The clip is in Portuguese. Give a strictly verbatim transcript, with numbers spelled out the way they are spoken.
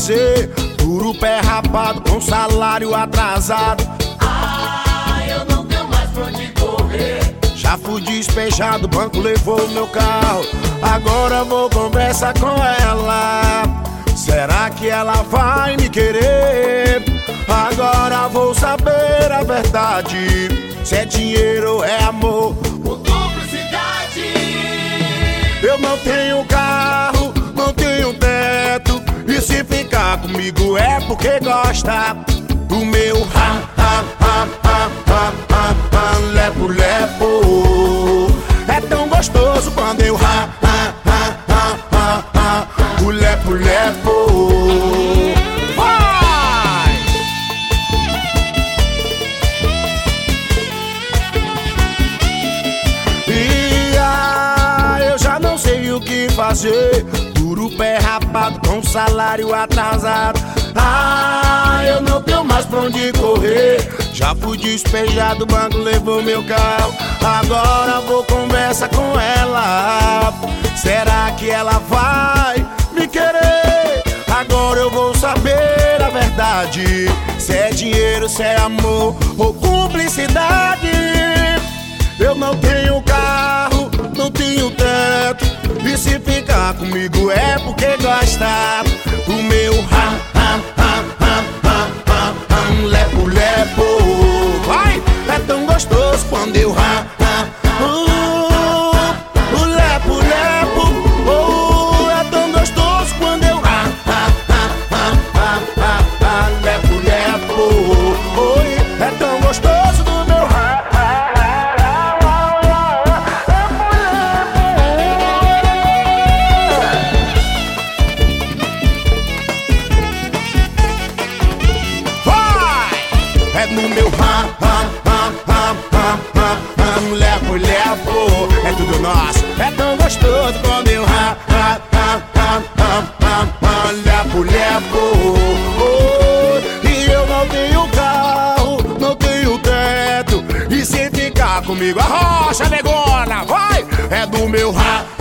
fazer. Duro pé rapado com salário atrasado. Ah, eu não tenho mais pra onde correr. Já fui despejado, o banco levou meu carro. Agora vou conversar com ela. Será que ela vai me querer? Agora vou saber a verdade. Se é dinheiro ou é amor Por cumplicidade. Eu não tenho carro, não tenho teto. E se ficar comigo é porque gosta do meu ha, ha, ha, ha, ha, ha, ha, lepo, lepo. É tão gostoso quando eu ha, ha, ha, ha, ha, ha, o lepo, lepo. Vai! E ah, eu já não sei o que fazer. Duro pé rapado com salário atrasado. Ah, eu não tenho mais pra onde correr. Já fui despejado, o banco levou meu carro. Agora vou conversar com ela. Será que ela vai me querer? Agora eu vou saber a verdade. Se é dinheiro, se é amor ou cumplicidade. Eu não tenho carro, não tenho teto. E se ficar comigo é porque gosta do meu ha, ha, ha, ha, ha, ha, ha, lepo, lepo. Vai! É tão gostoso quando eu ha, ha, uh, o lepo, lepo. Oh, é tão gostoso quando eu ha, ha, ha, ha, ha, ha, ha, lepo, lepo. Oi, é tão gostoso do meu ha, ha. É no meu ha, ha, ha, ha, ha, ha, ha, lepo, lepo. É tudo nosso, é tão gostoso quando eu ha, ha, ha, ha, ha, ha, ha, lepo, lepo. Oh, e eu não tenho carro, não tenho teto. E se ficar comigo a rocha negona, vai! É do meu ha,